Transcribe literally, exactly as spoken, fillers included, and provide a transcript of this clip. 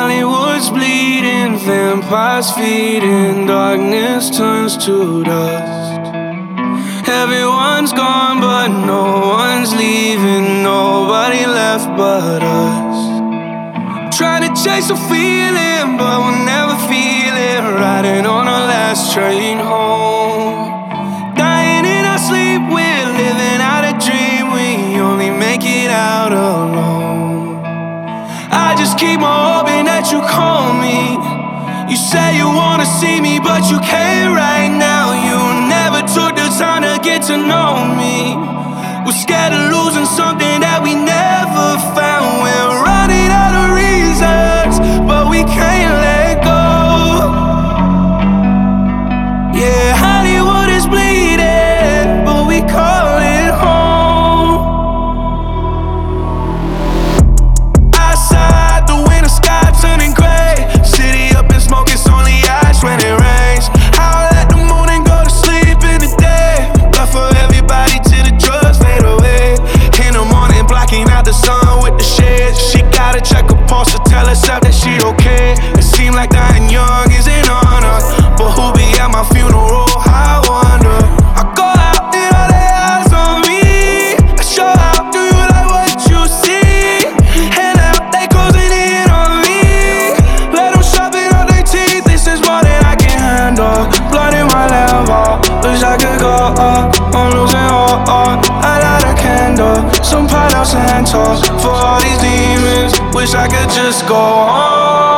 Hollywood's bleeding, vampires feeding, darkness turns to dust. Everyone's gone but no one's leaving, nobody left but us. Trying to chase a feeling but we'll never feel it, riding on our last train home. Dying in our sleep, we're living out a dream, we only make it out alone. I just keep on hoping that you call me. You say you wanna see me but you can't right now. You never took the time to get to know me. We're scared of losing something that we never found. We're running out of reasons but we can't let go. Yeah, Hollywood is bleeding but we call it home. Outside, the winter sky turning gray, city up in smoke, it's only ash when it rains. Howl at the moon and go to sleep in the day, but for everybody till the drugs fade away. In the morning, blocking out the sun with the shades. She gotta check her pulse to tell herself that she okay. It seems like dying young is an honor, but who be at my funeral? I wonder. I go out and all they eyes on me. I show out, do you like what you see? And now they closing in on me. Let them sharpen up their teeth, this is more than I can handle. Blood in my level, wish I could go up. I'm losing all, all. I light a candle, some Palo Santo for all these demons. Wish I could just go on.